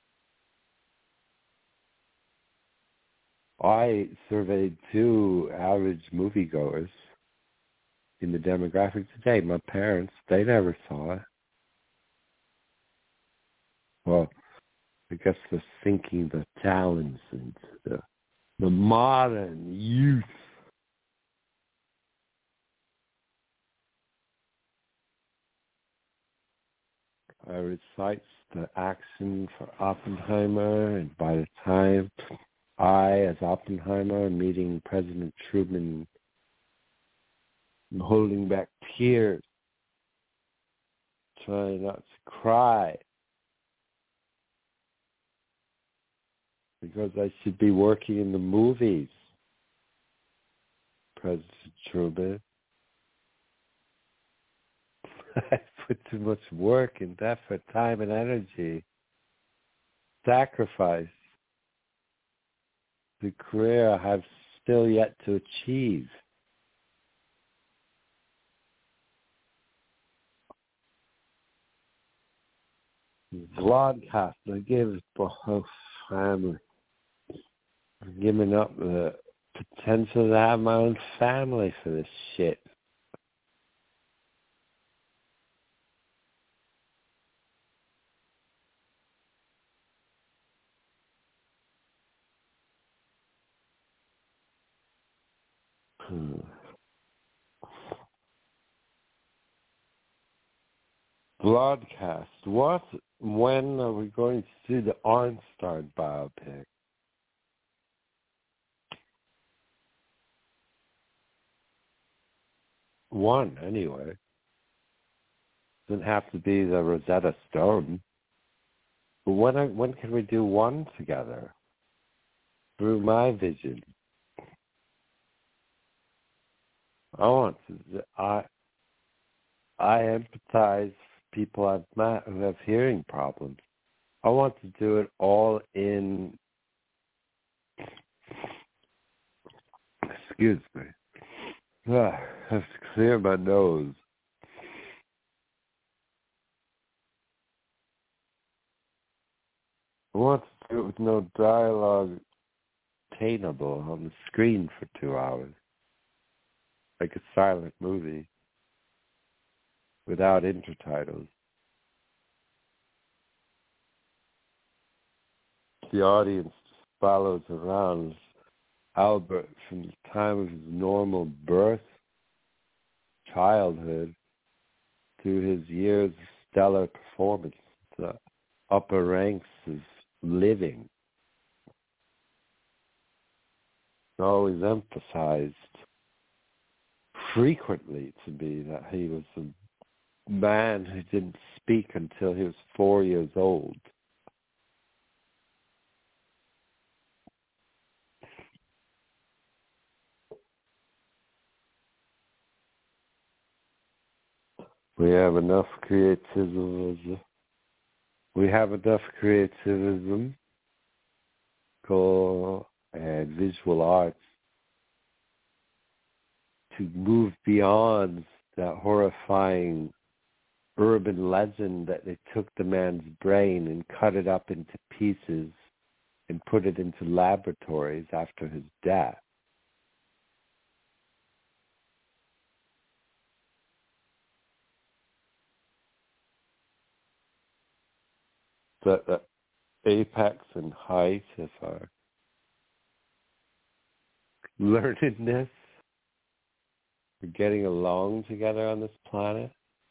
I surveyed two average moviegoers in the demographic today. My parents, they never saw it. Well, I guess they're sinking the talents into the, the modern youth. I recites the action for Oppenheimer, and by the time I, as Oppenheimer, am meeting President Truman, I'm holding back tears, trying not to cry, because I should be working in the movies, President Truman. I put too much work and effort, time and energy, sacrifice, the career I have still yet to achieve. Broadcast, I gave it for her family. I'm giving up the potential to have my own family for this shit. Hmm. Broadcast. What? When are we going to see the Arnstad biopic? One, anyway. Doesn't have to be the Rosetta Stone. But when are, when can we do one together? Through my vision. I want to. I I empathize with people I've met who have hearing problems. I want to do it all in. Excuse me. Ah, I have to clear my nose. I want to do it with no dialogue attainable on the screen for two hours. Like a silent movie. Without intertitles. The audience just follows around Albert from the time of his normal birth, childhood, to his years of stellar performance, the upper ranks of living. It's always emphasized frequently to me that he was a man who didn't speak until he was four years old. We have enough creativity. We have enough creativism and visual arts to move beyond that horrifying urban legend that they took the man's brain and cut it up into pieces and put it into laboratories after his death. The, the apex and height of our learnedness, for getting along together on this planet.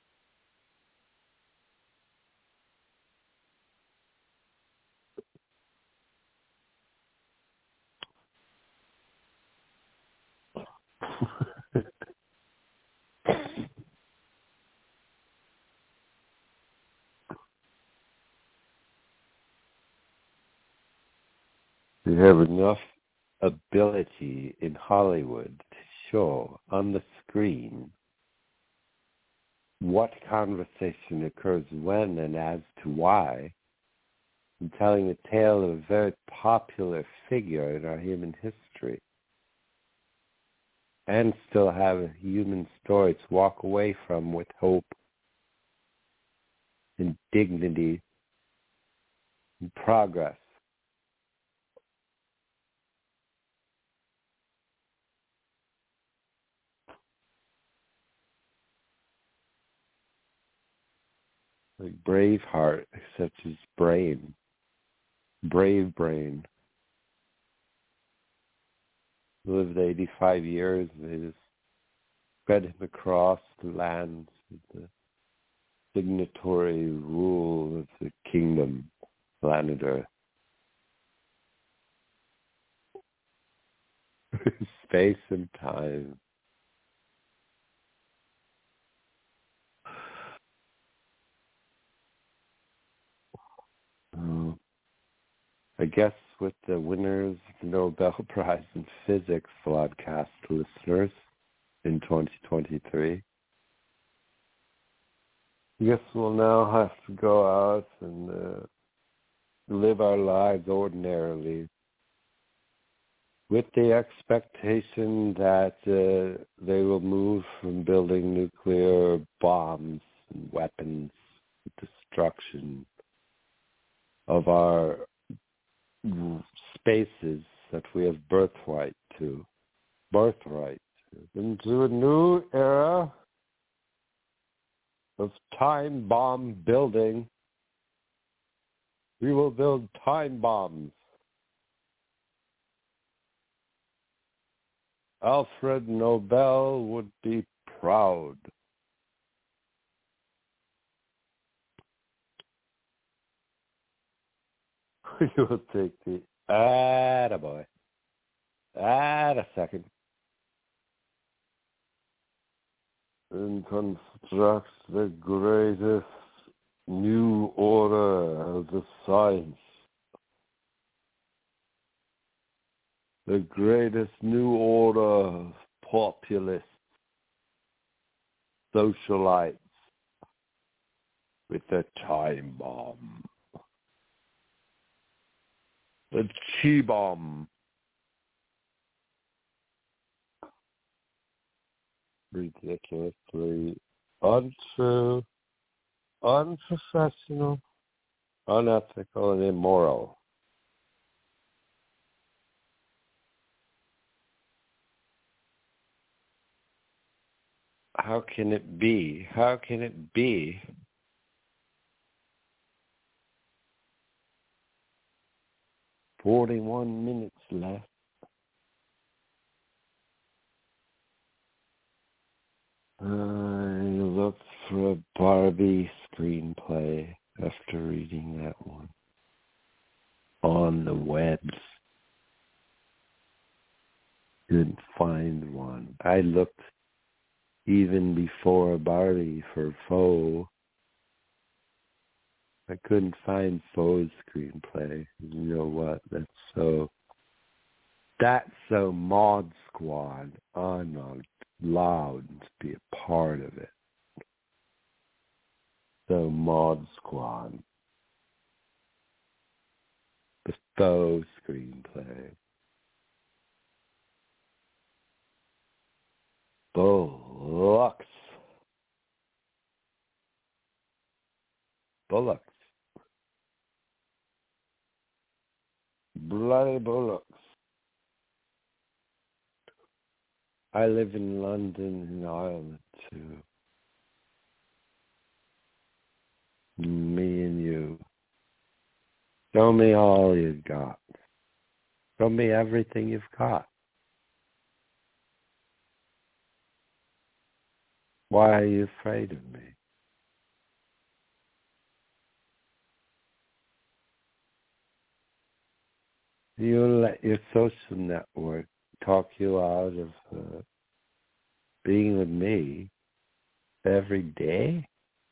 We have enough ability in Hollywood to show on the screen what conversation occurs when and as to why, and telling a tale of a very popular figure in our human history, and still have a human story to walk away from with hope and dignity and progress. Like Braveheart, except his brain. Brave brain. Lived eighty-five years. They just spread him across the lands of the signatory rule of the kingdom, planet Earth. Space and time. Oh. I guess with the winners of the Nobel Prize in Physics broadcast listeners in twenty twenty-three, I guess we'll now have to go out and uh, live our lives ordinarily with the expectation that uh, they will move from building nuclear bombs and weapons of destruction of our spaces that we have birthright to, birthright to, into a new era of time bomb building. We will build time bombs. Alfred Nobel would be proud. You will take the attaboy. Add a second. And construct the greatest new order of the science. The greatest new order of populists, socialites with the time bomb. The chi bomb. Ridiculously untrue, unprofessional, unethical, and immoral. How can it be? How can it be? Forty-one minutes left. I looked for a Barbie screenplay after reading that one on the webs. Couldn't find one. I looked even before Barbie for Foe. I couldn't find Foe's screenplay. You know what? That's so. That's so Mod Squad. I'm not allowed to be a part of it. So Mod Squad. The Foe screenplay. Bullocks. Bullocks. Bloody bullocks. I live in London and Ireland too. Me and you. Show me all you've got. Show me everything you've got. Why are you afraid of me? You let your social network talk you out of uh, being with me every day?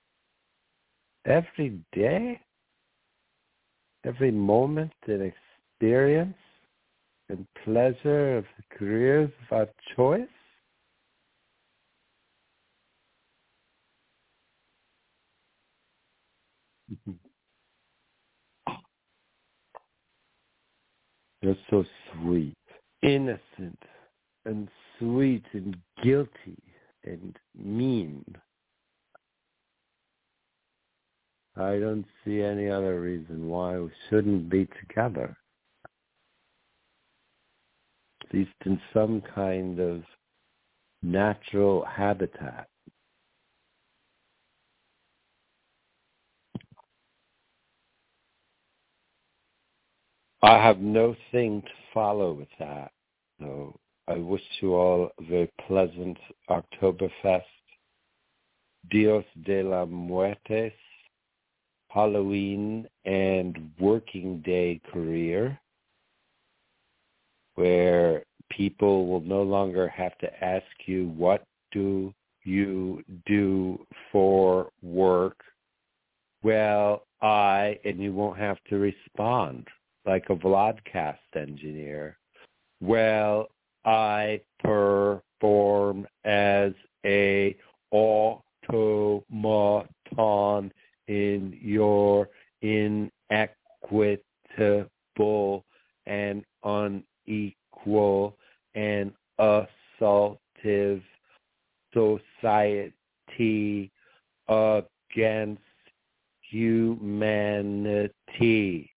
Every day? Every moment and experience and pleasure of the careers of our choice? You're so sweet, innocent, and sweet and guilty and mean. I don't see any other reason why we shouldn't be together. At least in some kind of natural habitat. I have no thing to follow with that. So I wish you all a very pleasant Oktoberfest, Dios de la Muertes, Halloween, and working day career, where people will no longer have to ask you, what do you do for work? Well, I, and you won't have to respond like a Vlodcast engineer. Well, I perform as a automaton in your inequitable and unequal and assaultive society against humanity.